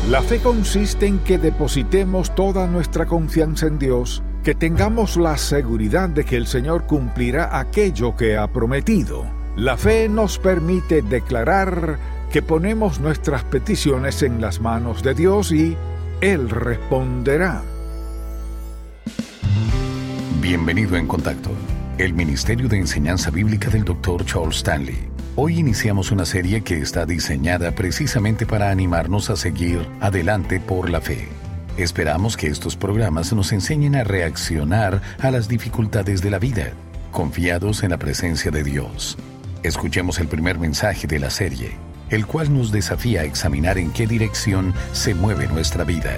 La fe consiste en que depositemos toda nuestra confianza en Dios, que tengamos la seguridad de que el Señor cumplirá aquello que ha prometido. La fe nos permite declarar que ponemos nuestras peticiones en las manos de Dios y Él responderá. Bienvenido en Contacto, el Ministerio de Enseñanza Bíblica del Dr. Charles Stanley. Hoy iniciamos una serie que está diseñada precisamente para animarnos a seguir adelante por la fe. Esperamos que estos programas nos enseñen a reaccionar a las dificultades de la vida, confiados en la presencia de Dios. Escuchemos el primer mensaje de la serie, el cual nos desafía a examinar en qué dirección se mueve nuestra vida.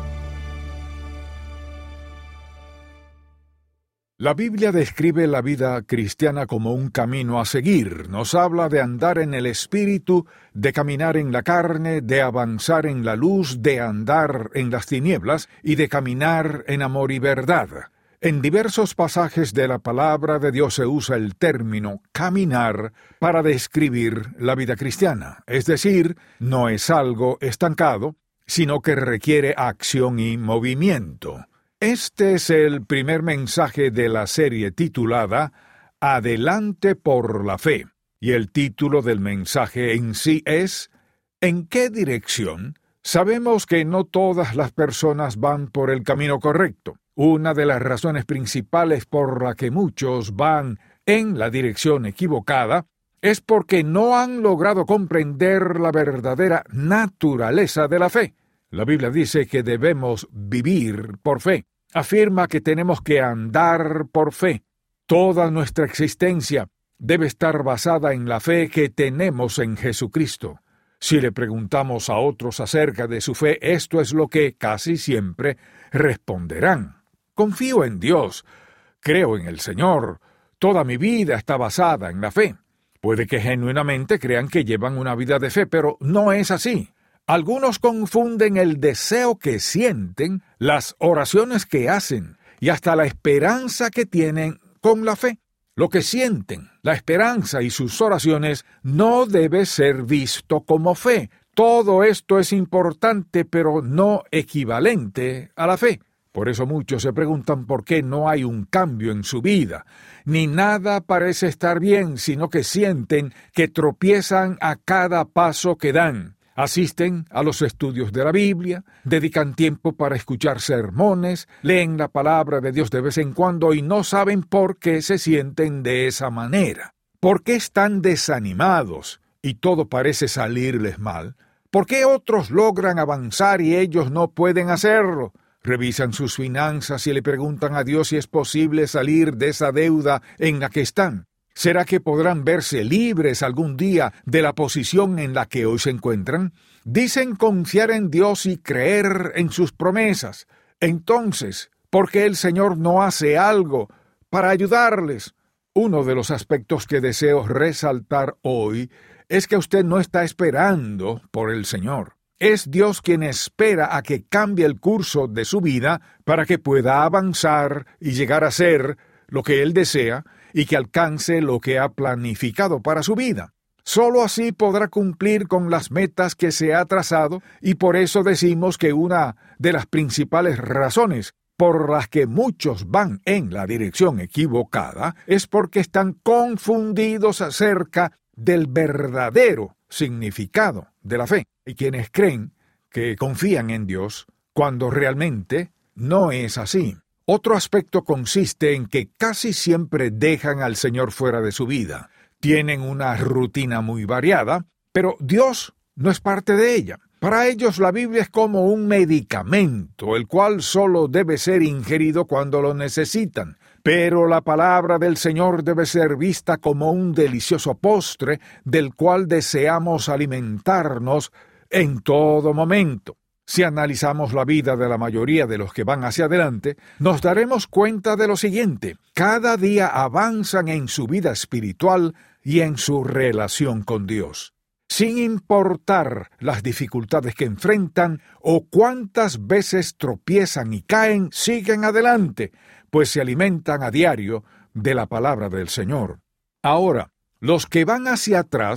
La Biblia describe la vida cristiana como un camino a seguir. Nos habla de andar en el Espíritu, de caminar en la carne, de avanzar en la luz, de andar en las tinieblas y de caminar en amor y verdad. En diversos pasajes de la palabra de Dios se usa el término caminar para describir la vida cristiana. Es decir, no es algo estancado, sino que requiere acción y movimiento. Este es el primer mensaje de la serie titulada Adelante por la fe. Y el título del mensaje en sí es ¿En qué dirección? Sabemos que no todas las personas van por el camino correcto. Una de las razones principales por la que muchos van en la dirección equivocada es porque no han logrado comprender la verdadera naturaleza de la fe. La Biblia dice que debemos vivir por fe. Afirma que tenemos que andar por fe. Toda nuestra existencia debe estar basada en la fe que tenemos en Jesucristo. Si le preguntamos a otros acerca de su fe, esto es lo que casi siempre responderán. Confío en Dios, creo en el Señor, toda mi vida está basada en la fe. Puede que genuinamente crean que llevan una vida de fe, pero no es así. Algunos confunden el deseo que sienten, las oraciones que hacen y hasta la esperanza que tienen con la fe. Lo que sienten, la esperanza y sus oraciones no debe ser visto como fe. Todo esto es importante, pero no equivalente a la fe. Por eso muchos se preguntan por qué no hay un cambio en su vida. Ni nada parece estar bien, sino que sienten que tropiezan a cada paso que dan. Asisten a los estudios de la Biblia, dedican tiempo para escuchar sermones, leen la palabra de Dios de vez en cuando y no saben por qué se sienten de esa manera. ¿Por qué están desanimados y todo parece salirles mal? ¿Por qué otros logran avanzar y ellos no pueden hacerlo? Revisan sus finanzas y le preguntan a Dios si es posible salir de esa deuda en la que están. ¿Será que podrán verse libres algún día de la posición en la que hoy se encuentran? Dicen confiar en Dios y creer en sus promesas. Entonces, ¿por qué el Señor no hace algo para ayudarles? Uno de los aspectos que deseo resaltar hoy es que usted no está esperando por el Señor. Es Dios quien espera a que cambie el curso de su vida para que pueda avanzar y llegar a ser lo que Él desea y que alcance lo que ha planificado para su vida. Solo así podrá cumplir con las metas que se ha trazado y por eso decimos que una de las principales razones por las que muchos van en la dirección equivocada es porque están confundidos acerca del verdadero significado de la fe. Y quienes creen que confían en Dios cuando realmente no es así. Otro aspecto consiste en que casi siempre dejan al Señor fuera de su vida. Tienen una rutina muy variada, pero Dios no es parte de ella. Para ellos la Biblia es como un medicamento, el cual solo debe ser ingerido cuando lo necesitan. Pero la palabra del Señor debe ser vista como un delicioso postre del cual deseamos alimentarnos en todo momento. Si analizamos la vida de la mayoría de los que van hacia adelante, nos daremos cuenta de lo siguiente: cada día avanzan en su vida espiritual y en su relación con Dios. Sin importar las dificultades que enfrentan o cuántas veces tropiezan y caen, siguen adelante, pues se alimentan a diario de la palabra del Señor. Ahora, los que van hacia atrás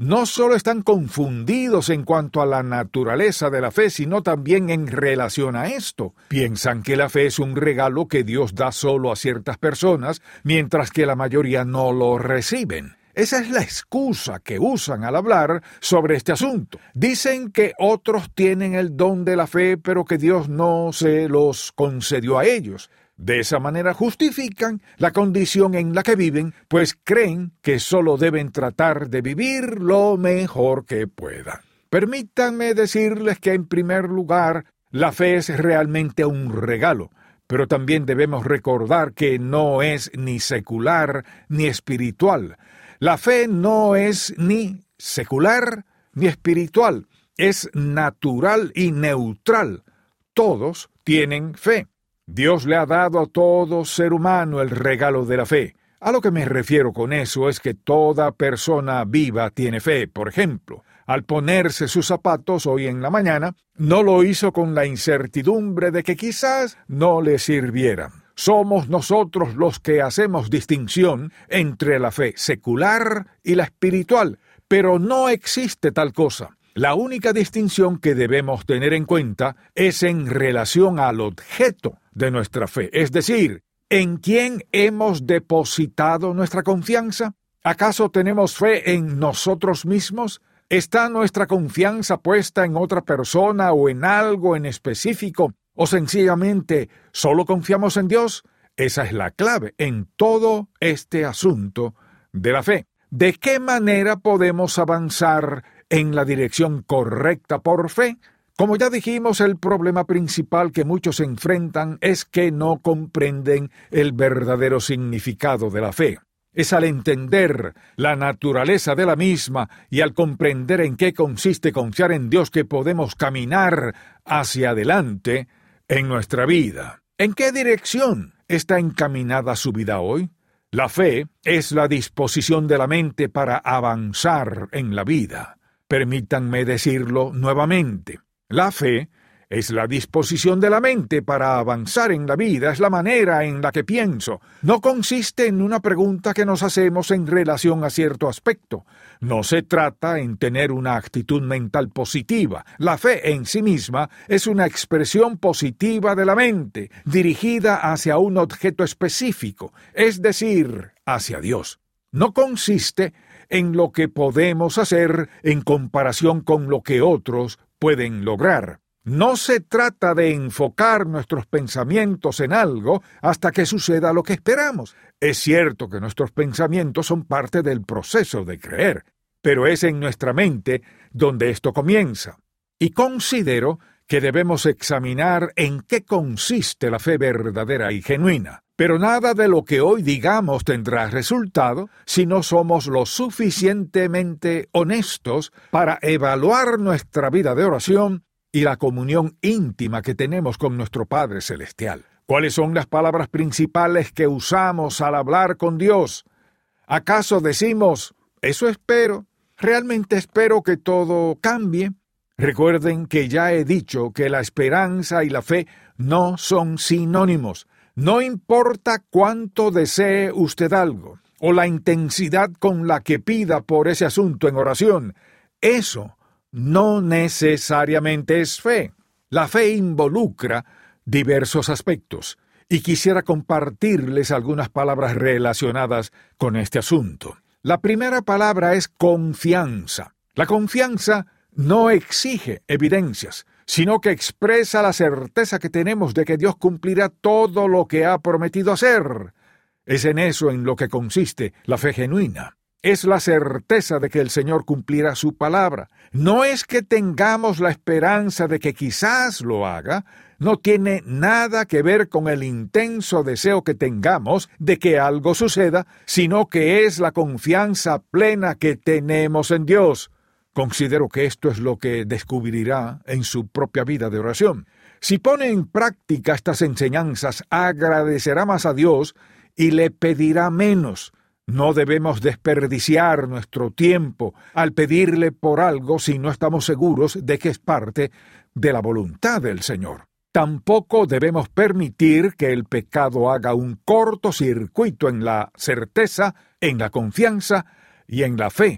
no solo están confundidos en cuanto a la naturaleza de la fe, sino también en relación a esto. Piensan que la fe es un regalo que Dios da solo a ciertas personas, mientras que la mayoría no lo reciben. Esa es la excusa que usan al hablar sobre este asunto. Dicen que otros tienen el don de la fe, pero que Dios no se los concedió a ellos. De esa manera justifican la condición en la que viven, pues creen que solo deben tratar de vivir lo mejor que puedan. Permítanme decirles que, en primer lugar, la fe es realmente un regalo, pero también debemos recordar que no es ni secular ni espiritual. La fe no es ni secular ni espiritual, es natural y neutral. Todos tienen fe. Dios le ha dado a todo ser humano el regalo de la fe. A lo que me refiero con eso es que toda persona viva tiene fe. Por ejemplo, al ponerse sus zapatos hoy en la mañana, no lo hizo con la incertidumbre de que quizás no le sirvieran. Somos nosotros los que hacemos distinción entre la fe secular y la espiritual, pero no existe tal cosa. La única distinción que debemos tener en cuenta es en relación al objeto de nuestra fe, es decir, ¿en quién hemos depositado nuestra confianza? ¿Acaso tenemos fe en nosotros mismos? ¿Está nuestra confianza puesta en otra persona o en algo en específico? ¿O sencillamente solo confiamos en Dios? Esa es la clave en todo este asunto de la fe. ¿De qué manera podemos avanzar en la dirección correcta por fe? Como ya dijimos, el problema principal que muchos enfrentan es que no comprenden el verdadero significado de la fe. Es al entender la naturaleza de la misma y al comprender en qué consiste confiar en Dios que podemos caminar hacia adelante en nuestra vida. ¿En qué dirección está encaminada su vida hoy? La fe es la disposición de la mente para avanzar en la vida. Permítanme decirlo nuevamente. La fe es la disposición de la mente para avanzar en la vida, es la manera en la que pienso. No consiste en una pregunta que nos hacemos en relación a cierto aspecto. No se trata en tener una actitud mental positiva. La fe en sí misma es una expresión positiva de la mente, dirigida hacia un objeto específico, es decir, hacia Dios. No consiste en lo que podemos hacer en comparación con lo que otros pueden lograr. No se trata de enfocar nuestros pensamientos en algo hasta que suceda lo que esperamos. Es cierto que nuestros pensamientos son parte del proceso de creer, pero es en nuestra mente donde esto comienza. Y considero que debemos examinar en qué consiste la fe verdadera y genuina. Pero nada de lo que hoy digamos tendrá resultado si no somos lo suficientemente honestos para evaluar nuestra vida de oración y la comunión íntima que tenemos con nuestro Padre Celestial. ¿Cuáles son las palabras principales que usamos al hablar con Dios? ¿Acaso decimos, eso espero? ¿Realmente espero que todo cambie? Recuerden que ya he dicho que la esperanza y la fe no son sinónimos. No importa cuánto desee usted algo, o la intensidad con la que pida por ese asunto en oración, eso no necesariamente es fe. La fe involucra diversos aspectos, y quisiera compartirles algunas palabras relacionadas con este asunto. La primera palabra es confianza. La confianza no exige evidencias, sino que expresa la certeza que tenemos de que Dios cumplirá todo lo que ha prometido hacer. Es en eso en lo que consiste la fe genuina. Es la certeza de que el Señor cumplirá su palabra. No es que tengamos la esperanza de que quizás lo haga, no tiene nada que ver con el intenso deseo que tengamos de que algo suceda, sino que es la confianza plena que tenemos en Dios. Considero que esto es lo que descubrirá en su propia vida de oración. Si pone en práctica estas enseñanzas, agradecerá más a Dios y le pedirá menos. No debemos desperdiciar nuestro tiempo al pedirle por algo si no estamos seguros de que es parte de la voluntad del Señor. Tampoco debemos permitir que el pecado haga un cortocircuito en la certeza, en la confianza y en la fe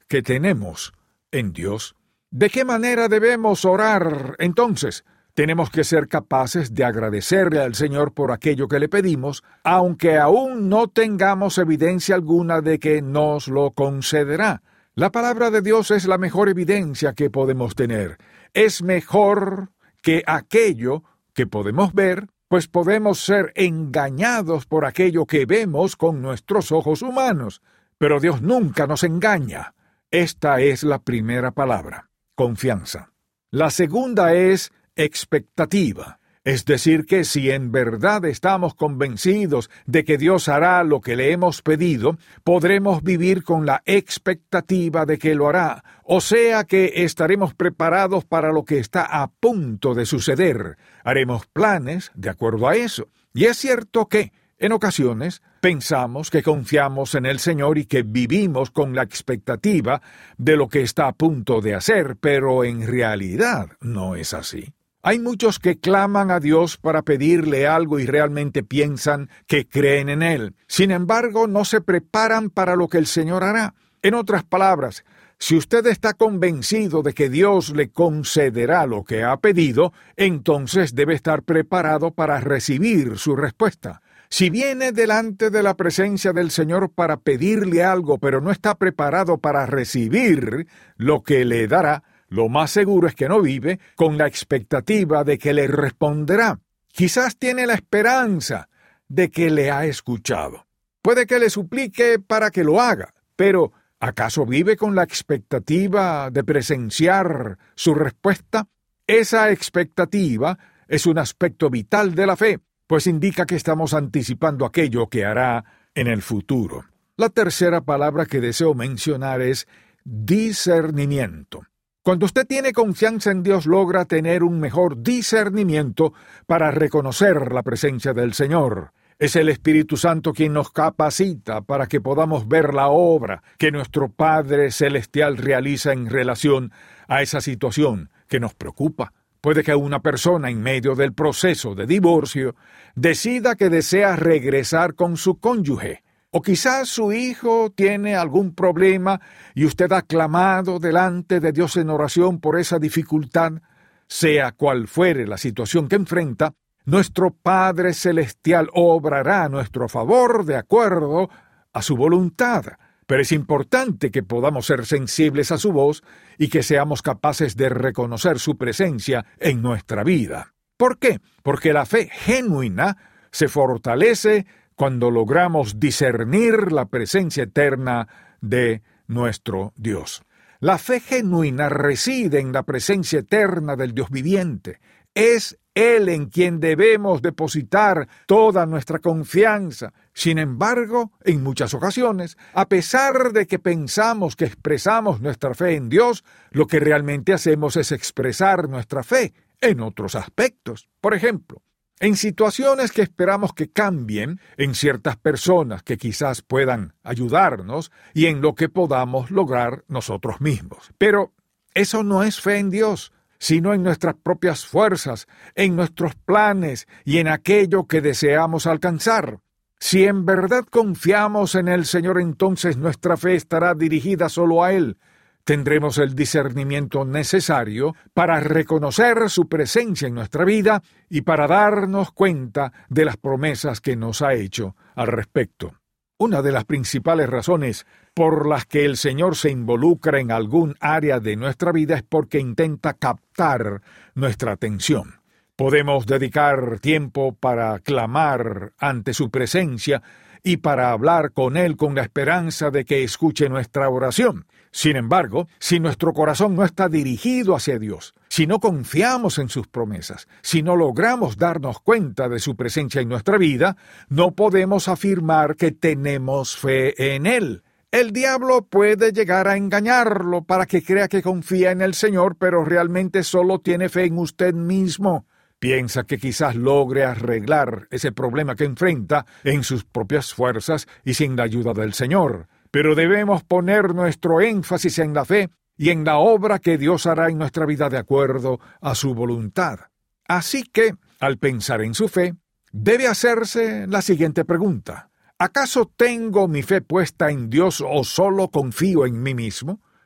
que tenemos en Dios. ¿De qué manera debemos orar entonces? Tenemos que ser capaces de agradecerle al Señor por aquello que le pedimos, aunque aún no tengamos evidencia alguna de que nos lo concederá. La palabra de Dios es la mejor evidencia que podemos tener. Es mejor que aquello que podemos ver, pues podemos ser engañados por aquello que vemos con nuestros ojos humanos. Pero Dios nunca nos engaña. Esta es la primera palabra, confianza. La segunda es expectativa. Es decir, que si en verdad estamos convencidos de que Dios hará lo que le hemos pedido, podremos vivir con la expectativa de que lo hará, o sea que estaremos preparados para lo que está a punto de suceder. Haremos planes de acuerdo a eso. Y es cierto que, en ocasiones, pensamos que confiamos en el Señor y que vivimos con la expectativa de lo que está a punto de hacer, pero en realidad no es así. Hay muchos que claman a Dios para pedirle algo y realmente piensan que creen en Él. Sin embargo, no se preparan para lo que el Señor hará. En otras palabras, si usted está convencido de que Dios le concederá lo que ha pedido, entonces debe estar preparado para recibir su respuesta. Si viene delante de la presencia del Señor para pedirle algo, pero no está preparado para recibir lo que le dará, lo más seguro es que no vive con la expectativa de que le responderá. Quizás tiene la esperanza de que le ha escuchado. Puede que le suplique para que lo haga, pero ¿acaso vive con la expectativa de presenciar su respuesta? Esa expectativa es un aspecto vital de la fe, pues indica que estamos anticipando aquello que hará en el futuro. La tercera palabra que deseo mencionar es discernimiento. Cuando usted tiene confianza en Dios, logra tener un mejor discernimiento para reconocer la presencia del Señor. Es el Espíritu Santo quien nos capacita para que podamos ver la obra que nuestro Padre Celestial realiza en relación a esa situación que nos preocupa. Puede que una persona en medio del proceso de divorcio decida que desea regresar con su cónyuge. O quizás su hijo tiene algún problema y usted ha clamado delante de Dios en oración por esa dificultad. Sea cual fuere la situación que enfrenta, nuestro Padre Celestial obrará a nuestro favor de acuerdo a su voluntad. Pero es importante que podamos ser sensibles a su voz y que seamos capaces de reconocer su presencia en nuestra vida. ¿Por qué? Porque la fe genuina se fortalece cuando logramos discernir la presencia eterna de nuestro Dios. La fe genuina reside en la presencia eterna del Dios viviente. Es Él en quien debemos depositar toda nuestra confianza. Sin embargo, en muchas ocasiones, a pesar de que pensamos que expresamos nuestra fe en Dios, lo que realmente hacemos es expresar nuestra fe en otros aspectos. Por ejemplo, en situaciones que esperamos que cambien, en ciertas personas que quizás puedan ayudarnos y en lo que podamos lograr nosotros mismos. Pero eso no es fe en Dios, sino en nuestras propias fuerzas, en nuestros planes y en aquello que deseamos alcanzar. Si en verdad confiamos en el Señor, entonces nuestra fe estará dirigida solo a Él. Tendremos el discernimiento necesario para reconocer su presencia en nuestra vida y para darnos cuenta de las promesas que nos ha hecho al respecto. Una de las principales razones por las que el Señor se involucra en algún área de nuestra vida es porque intenta captar nuestra atención. Podemos dedicar tiempo para clamar ante su presencia y para hablar con Él con la esperanza de que escuche nuestra oración. Sin embargo, si nuestro corazón no está dirigido hacia Dios, si no confiamos en sus promesas, si no logramos darnos cuenta de su presencia en nuestra vida, no podemos afirmar que tenemos fe en Él. El diablo puede llegar a engañarlo para que crea que confía en el Señor, pero realmente solo tiene fe en usted mismo. Piensa que quizás logre arreglar ese problema que enfrenta en sus propias fuerzas y sin la ayuda del Señor. Pero debemos poner nuestro énfasis en la fe y en la obra que Dios hará en nuestra vida de acuerdo a su voluntad. Así que, al pensar en su fe, debe hacerse la siguiente pregunta. ¿Acaso tengo mi fe puesta en Dios o solo confío en mí mismo?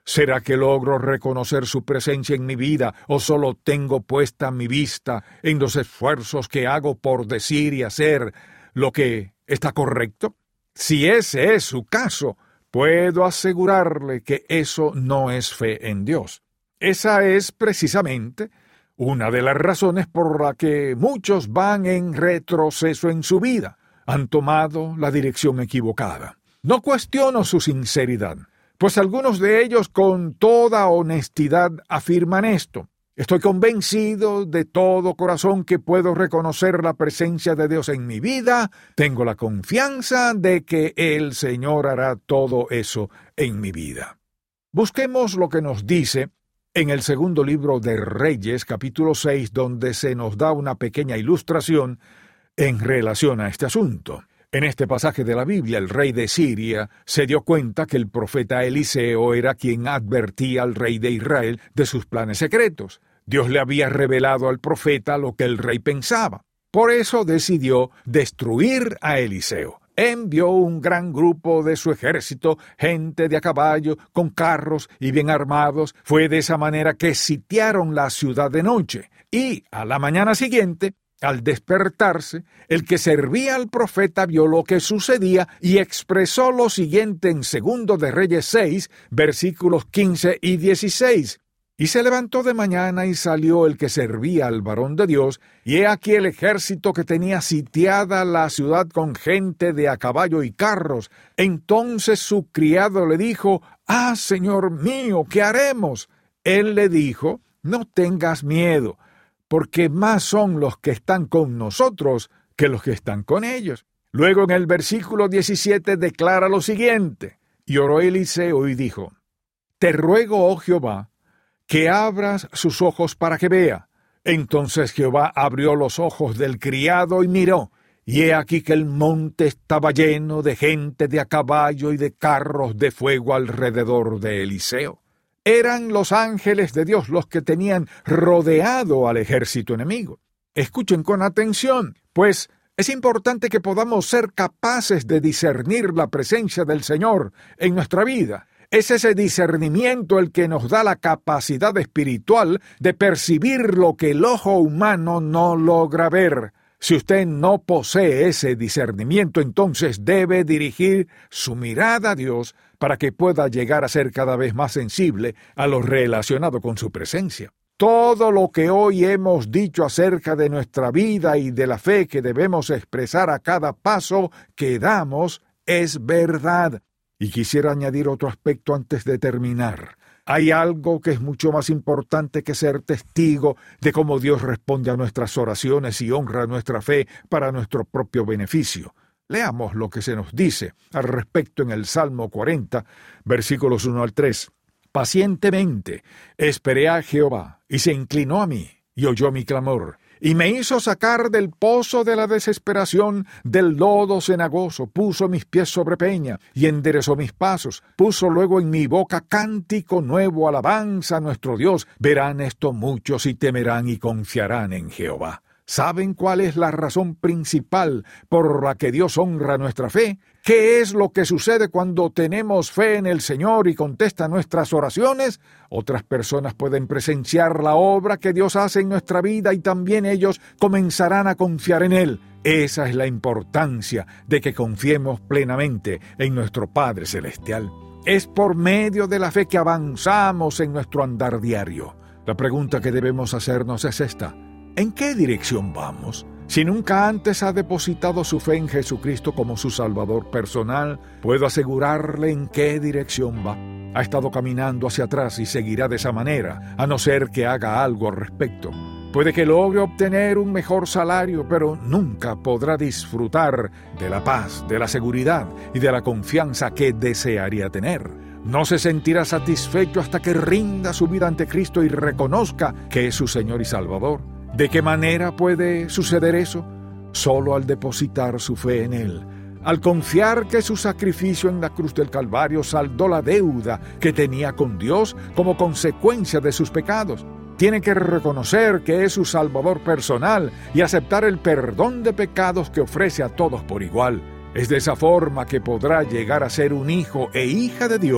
¿Será que logro reconocer su presencia en mi vida o solo tengo puesta mi vista en los esfuerzos que hago por decir y hacer lo que está correcto? Si ese es su caso, puedo asegurarle que eso no es fe en Dios. Esa es precisamente una de las razones por la que muchos van en retroceso en su vida. Han tomado la dirección equivocada. No cuestiono su sinceridad, pues algunos de ellos con toda honestidad afirman esto. Estoy convencido de todo corazón que puedo reconocer la presencia de Dios en mi vida. Tengo la confianza de que el Señor hará todo eso en mi vida. Busquemos lo que nos dice en el segundo libro de Reyes, capítulo 6, donde se nos da una pequeña ilustración en relación a este asunto. En este pasaje de la Biblia, el rey de Siria se dio cuenta que el profeta Eliseo era quien advertía al rey de Israel de sus planes secretos. Dios le había revelado al profeta lo que el rey pensaba. Por eso decidió destruir a Eliseo. Envió un gran grupo de su ejército, gente de a caballo, con carros y bien armados. Fue de esa manera que sitiaron la ciudad de noche. Y a la mañana siguiente, al despertarse, el que servía al profeta vio lo que sucedía y expresó lo siguiente en 2 de Reyes 6, versículos 15 y 16. Y se levantó de mañana y salió el que servía al varón de Dios, y he aquí el ejército que tenía sitiada la ciudad con gente de a caballo y carros. Entonces su criado le dijo: «Ah, señor mío, ¿qué haremos?». Él le dijo: «No tengas miedo, porque más son los que están con nosotros que los que están con ellos». Luego en el versículo 17 declara lo siguiente: «Y oró Eliseo y dijo: Te ruego, oh Jehová, que abras sus ojos para que vea». Entonces Jehová abrió los ojos del criado y miró, y he aquí que el monte estaba lleno de gente de a caballo y de carros de fuego alrededor de Eliseo. Eran los ángeles de Dios los que tenían rodeado al ejército enemigo. Escuchen con atención, pues es importante que podamos ser capaces de discernir la presencia del Señor en nuestra vida. Es ese discernimiento el que nos da la capacidad espiritual de percibir lo que el ojo humano no logra ver. Si usted no posee ese discernimiento, entonces debe dirigir su mirada a Dios para que pueda llegar a ser cada vez más sensible a lo relacionado con su presencia. Todo lo que hoy hemos dicho acerca de nuestra vida y de la fe que debemos expresar a cada paso que damos es verdad. Y quisiera añadir otro aspecto antes de terminar. Hay algo que es mucho más importante que ser testigo de cómo Dios responde a nuestras oraciones y honra nuestra fe para nuestro propio beneficio. Leamos lo que se nos dice al respecto en el Salmo 40, versículos 1 al 3. «Pacientemente esperé a Jehová, y se inclinó a mí, y oyó mi clamor. Y me hizo sacar del pozo de la desesperación, del lodo cenagoso, puso mis pies sobre peña, y enderezó mis pasos. Puso luego en mi boca cántico nuevo, alabanza a nuestro Dios. Verán esto muchos y temerán y confiarán en Jehová». ¿Saben cuál es la razón principal por la que Dios honra nuestra fe? ¿Qué es lo que sucede cuando tenemos fe en el Señor y contesta nuestras oraciones? Otras personas pueden presenciar la obra que Dios hace en nuestra vida y también ellos comenzarán a confiar en Él. Esa es la importancia de que confiemos plenamente en nuestro Padre Celestial. Es por medio de la fe que avanzamos en nuestro andar diario. La pregunta que debemos hacernos es esta: ¿en qué dirección vamos? Si nunca antes ha depositado su fe en Jesucristo como su Salvador personal, puedo asegurarle en qué dirección va. Ha estado caminando hacia atrás y seguirá de esa manera, a no ser que haga algo al respecto. Puede que logre obtener un mejor salario, pero nunca podrá disfrutar de la paz, de la seguridad y de la confianza que desearía tener. No se sentirá satisfecho hasta que rinda su vida ante Cristo y reconozca que es su Señor y Salvador. ¿De qué manera puede suceder eso? Solo al depositar su fe en Él, al confiar que su sacrificio en la cruz del Calvario saldó la deuda que tenía con Dios como consecuencia de sus pecados. Tiene que reconocer que es su Salvador personal y aceptar el perdón de pecados que ofrece a todos por igual. Es de esa forma que podrá llegar a ser un hijo e hija de Dios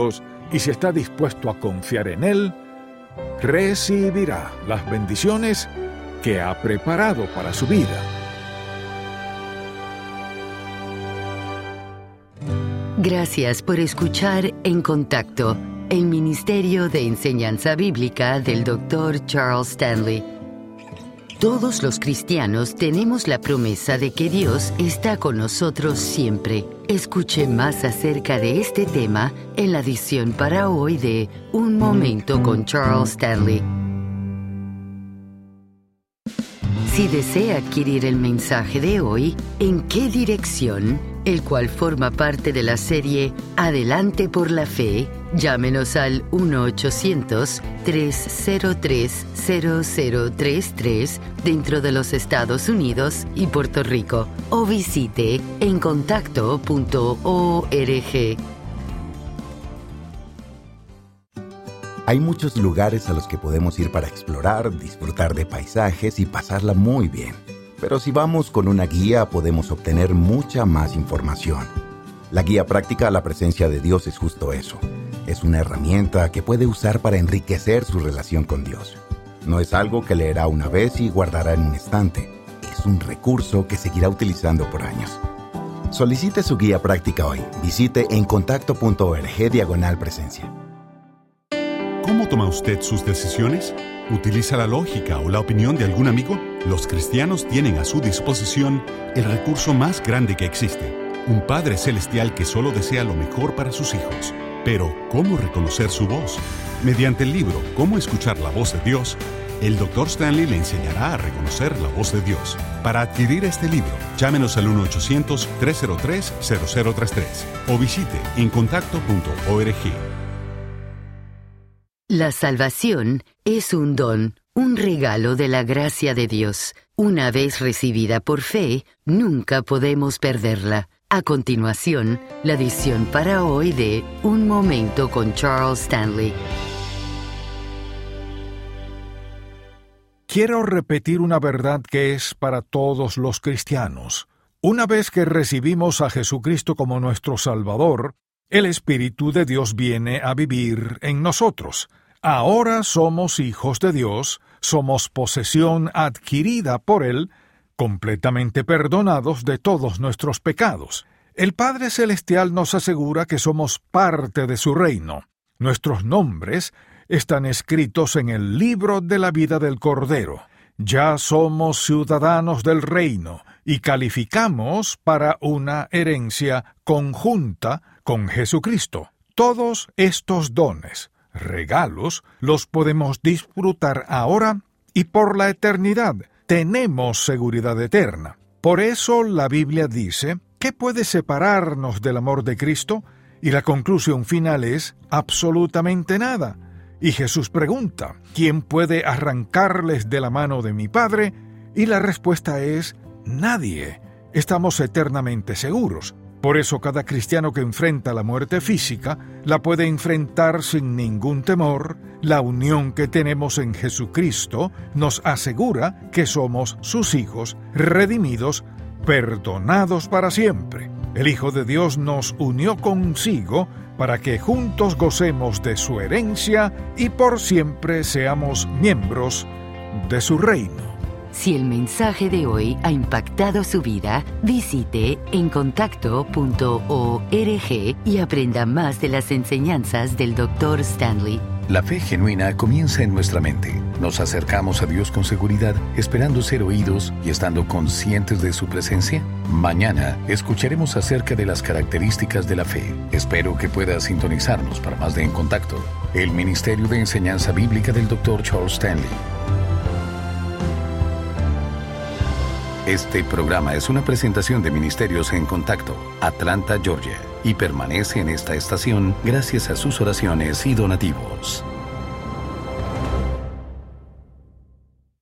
y si está dispuesto a confiar en Él, recibirá las bendiciones que ha preparado para su vida. Gracias por escuchar En Contacto, el Ministerio de Enseñanza Bíblica del Dr. Charles Stanley. Todos los cristianos tenemos la promesa de que Dios está con nosotros siempre. Escuche más acerca de este tema en la edición para hoy de Un Momento con Charles Stanley. Si desea adquirir el mensaje de hoy, ¿En qué dirección?, el cual forma parte de la serie Adelante por la Fe, llámenos al 1-800-303-0033 dentro de los Estados Unidos y Puerto Rico, o visite encontacto.org. Hay muchos lugares a los que podemos ir para explorar, disfrutar de paisajes y pasarla muy bien. Pero si vamos con una guía, podemos obtener mucha más información. La guía práctica a la presencia de Dios es justo eso. Es una herramienta que puede usar para enriquecer su relación con Dios. No es algo que leerá una vez y guardará en un estante. Es un recurso que seguirá utilizando por años. Solicite su guía práctica hoy. Visite encontacto.org/presencia. ¿Cómo toma usted sus decisiones? ¿Utiliza la lógica o la opinión de algún amigo? Los cristianos tienen a su disposición el recurso más grande que existe, un Padre Celestial que solo desea lo mejor para sus hijos. Pero, ¿cómo reconocer su voz? Mediante el libro «Cómo escuchar la voz de Dios», el Dr. Stanley le enseñará a reconocer la voz de Dios. Para adquirir este libro, llámenos al 1-800-303-0033 o visite encontacto.org. La salvación es un don, un regalo de la gracia de Dios. Una vez recibida por fe, nunca podemos perderla. A continuación, la edición para hoy de Un Momento con Charles Stanley. Quiero repetir una verdad que es para todos los cristianos. Una vez que recibimos a Jesucristo como nuestro Salvador, el Espíritu de Dios viene a vivir en nosotros. Ahora somos hijos de Dios, somos posesión adquirida por Él, completamente perdonados de todos nuestros pecados. El Padre Celestial nos asegura que somos parte de su reino. Nuestros nombres están escritos en el libro de la vida del Cordero. Ya somos ciudadanos del reino y calificamos para una herencia conjunta con Jesucristo. Todos estos dones, regalos, los podemos disfrutar ahora y por la eternidad. Tenemos seguridad eterna. Por eso la Biblia dice, ¿qué puede separarnos del amor de Cristo? Y la conclusión final es, absolutamente nada. Y Jesús pregunta, ¿quién puede arrancarles de la mano de mi Padre? Y la respuesta es, nadie. Estamos eternamente seguros. Por eso cada cristiano que enfrenta la muerte física la puede enfrentar sin ningún temor. La unión que tenemos en Jesucristo nos asegura que somos sus hijos, redimidos, perdonados para siempre. El Hijo de Dios nos unió consigo para que juntos gocemos de su herencia y por siempre seamos miembros de su reino. Si el mensaje de hoy ha impactado su vida, visite encontacto.org y aprenda más de las enseñanzas del Dr. Stanley. La fe genuina comienza en nuestra mente. Nos acercamos a Dios con seguridad, esperando ser oídos y estando conscientes de su presencia. Mañana escucharemos acerca de las características de la fe. Espero que pueda sintonizarnos para más de En Contacto, el Ministerio de Enseñanza Bíblica del Dr. Charles Stanley. Este programa es una presentación de Ministerios En Contacto, Atlanta, Georgia, y permanece en esta estación gracias a sus oraciones y donativos.